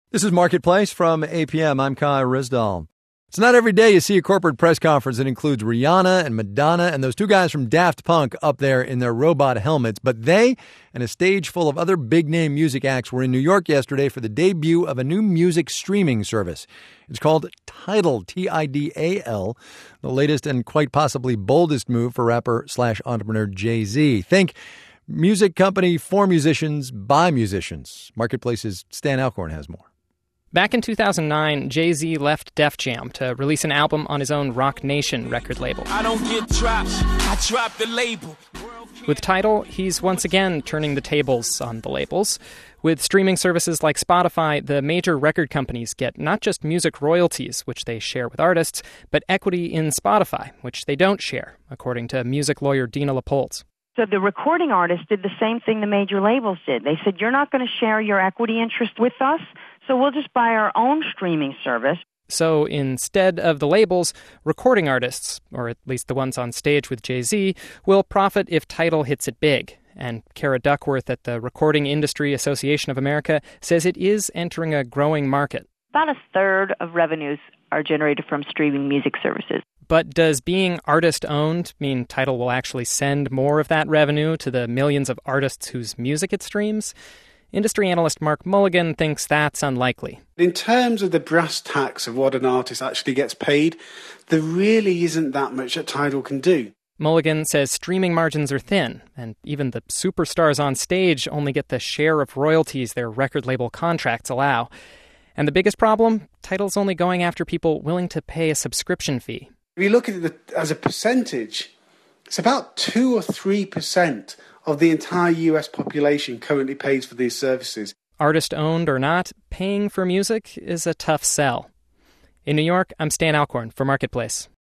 This is Marketplace from APM. I'm Kai Rizdal. It's not every day you see a corporate press conference that includes Rihanna and Madonna and those two guys from Daft Punk up there in their robot helmets. But they and a stage full of other big-name music acts were in New York yesterday for the debut of a new music streaming service. It's called Tidal, Tidal, the latest and quite possibly boldest move for rapper/entrepreneur Jay-Z. Think music company for musicians by musicians. Marketplace's Stan Alcorn has more. Back in 2009, Jay-Z left Def Jam to release an album on his own Roc Nation record label. I don't get drops, I drop the label. With Tidal, he's once again turning the tables on the labels. With streaming services like Spotify, the major record companies get not just music royalties, which they share with artists, but equity in Spotify, which they don't share, according to music lawyer Dina LaPolz. So the recording artists did the same thing the major labels did. They said, you're not going to share your equity interest with us, so we'll just buy our own streaming service. So instead of the labels, recording artists, or at least the ones on stage with Jay-Z, will profit if Tidal hits it big. And Kara Duckworth at the Recording Industry Association of America says it is entering a growing market. About a third of revenues are generated from streaming music services. But does being artist-owned mean Tidal will actually send more of that revenue to the millions of artists whose music it streams? Industry analyst Mark Mulligan thinks that's unlikely. In terms of the brass tacks of what an artist actually gets paid, there really isn't that much that Tidal can do. Mulligan says streaming margins are thin, and even the superstars on stage only get the share of royalties their record label contracts allow. And the biggest problem? Tidal's only going after people willing to pay a subscription fee. If you look at it as a percentage, it's about 2 or 3% of the entire US population currently pays for these services. Artist-owned or not, paying for music is a tough sell. In New York, I'm Stan Alcorn for Marketplace.